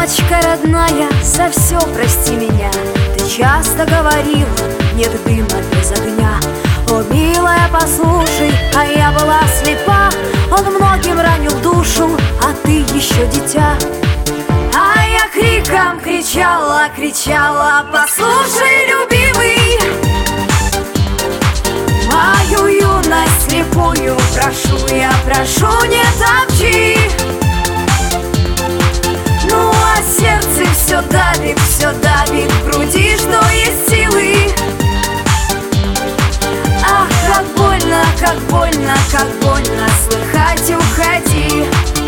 мамочка родная, за все прости меня. Ты часто говорила, нет дыма без огня. О, милая, послушай, а я была слепа. Он многим ранил душу, а ты еще дитя. А я криком кричала, кричала: послушай, любимый, мою юность слепую прошу, я прошу, не топчи. Ну а сердце все давит в груди, что есть силы. Ах, как больно, как больно, как больно слыхать: уходи.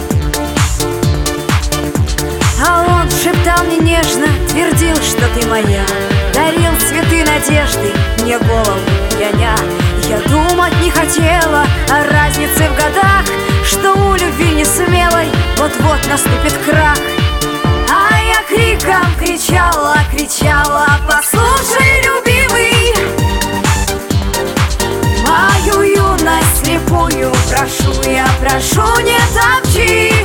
А он шептал мне нежно, твердил, что ты моя, дарил цветы надежды мне голову яня. Я думать не хотела о разнице в годах, что у любви не смелой вот-вот наступит крах. А я криком кричала, кричала: послушай, любимый, мою юность слепую прошу, я прошу, не топчи.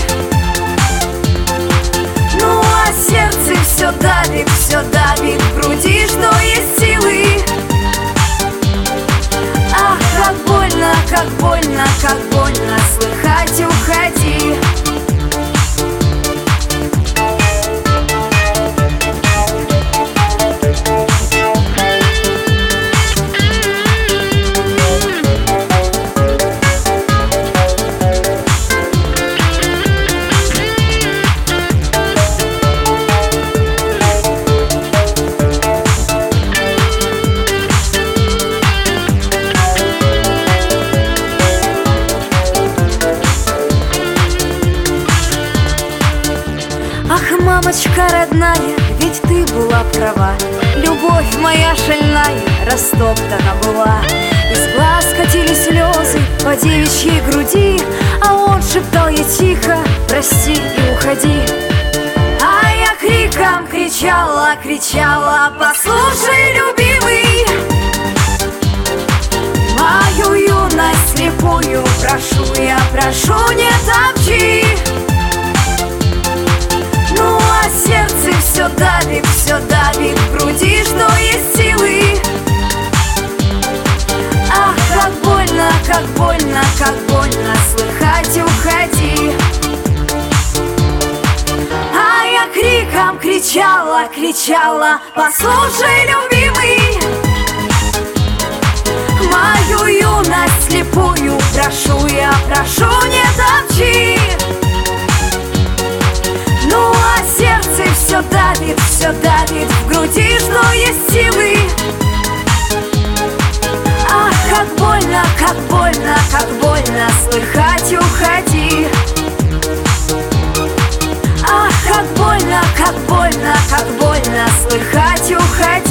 Ну а сердце все давит в груди, что есть силы. Ах, как больно, как больно, как больно слыхать: уходи. Ах, мамочка родная, ведь ты была права. Любовь моя шальная растоптана была. Из глаз катились слезы по девичьей груди, а он шептал ей тихо: прости и уходи. А я криком кричала, кричала: послушай, любимый, мою юность слепую прошу, я прошу, не топчи. Ну а сердце все давит в груди, что есть силы. Ах, как больно, как больно, как больно слыхать: уходи. А я криком кричала, кричала: послушай, любимый, мою юность слепую прошу, я прошу, не топчи. Ну а сердце все давит в груди, что есть силы. Ах, как больно, как больно, как больно слыхать: уходи. Ах, как больно, как больно, как больно слыхать: уходи.